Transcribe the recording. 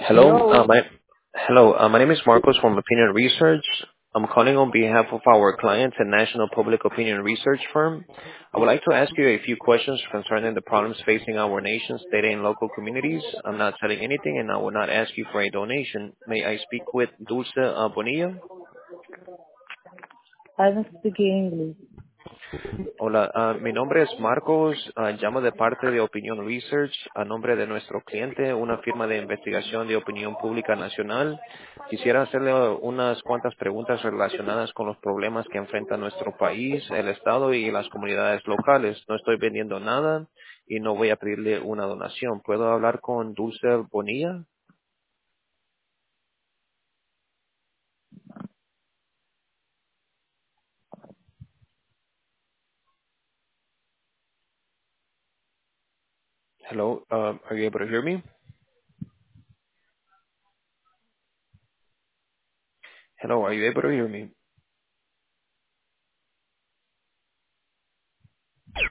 Hello. Hello. My name is Marcos from Opinion Research. I'm calling on behalf of our client, a national public opinion research firm. I would like to ask you a few questions concerning the problems facing our nation, state, and local communities. I'm not selling anything, and I will not ask you for a donation. May I speak with Dulce Bonilla? I don't speak English. Hola, mi nombre es Marcos, llamo de parte de Opinion Research a nombre de nuestro cliente, una firma de investigación de opinión pública nacional. Quisiera hacerle unas cuantas preguntas relacionadas con los problemas que enfrenta nuestro país, el Estado y las comunidades locales. No estoy vendiendo nada y no voy a pedirle una donación. ¿Puedo hablar con Dulce Bonilla? Hello, are you able to hear me? Hello, are you able to hear me?